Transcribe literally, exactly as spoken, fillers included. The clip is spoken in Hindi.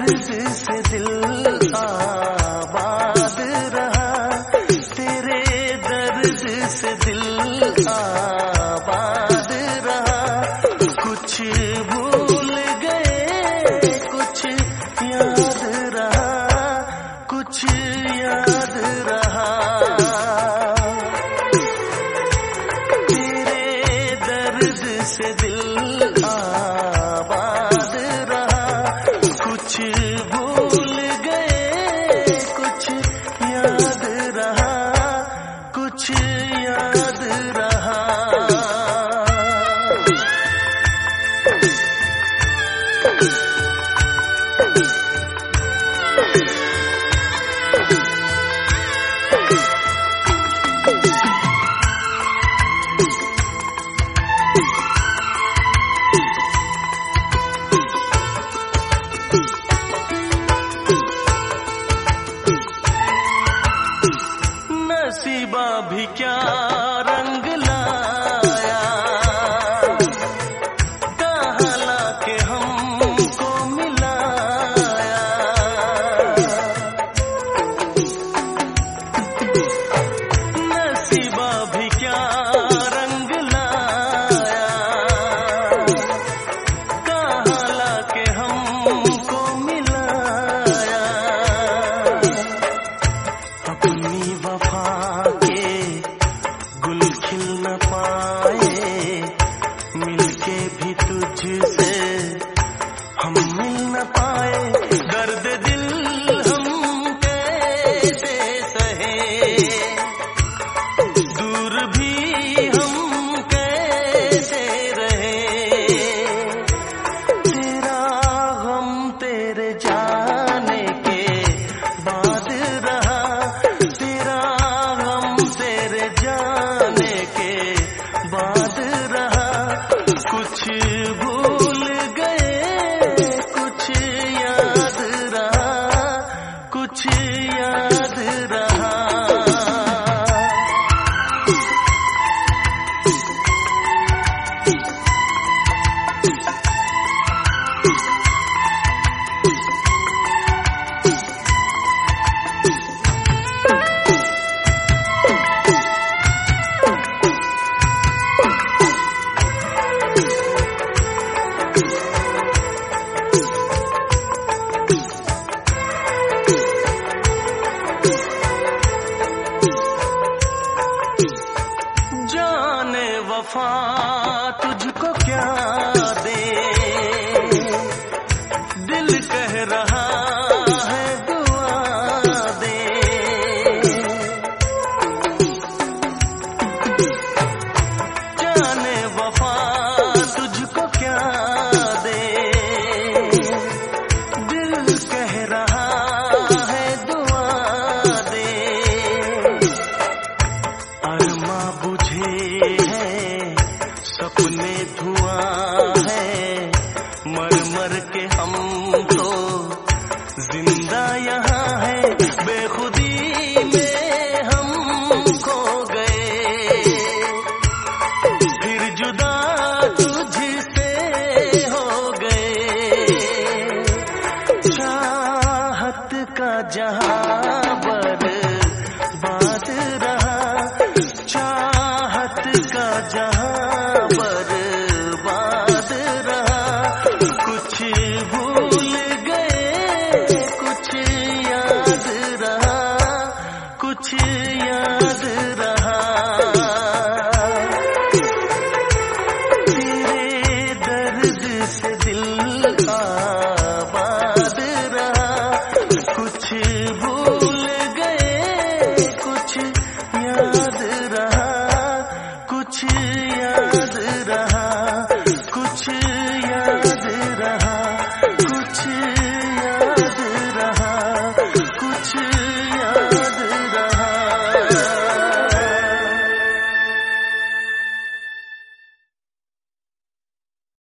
दर्द से दिल आबाद रहा, तेरे दर्द से दिल आबाद रहा। कुछ भूल गए कुछ याद रहा, कुछ याद रहा। तेरे दर्द से दिल आबाद रहा, कुछ भूल गए कुछ याद रहा, कुछ याद रहा। नसीबा भी क्या रंग लाया, कहाँ लाके हमको मिलाया। नसीबा भी क्या रंग लाया, कहाँ लाके हमको मिलाया। अपनी वफा के गुल खिल न पाए, मिलके भी तुझसे हम मिल न पाए। दर्द दिल हम कैसे सहे, दूर भी हम कैसे रहे। तेरा गम तेरे जाने के बाद रहा, तेरा गम तेरे जाने के बाद रहा। कुछ भूल गए कुछ याद रहा, कुछ याद रहा। जाने वफा तुझको क्या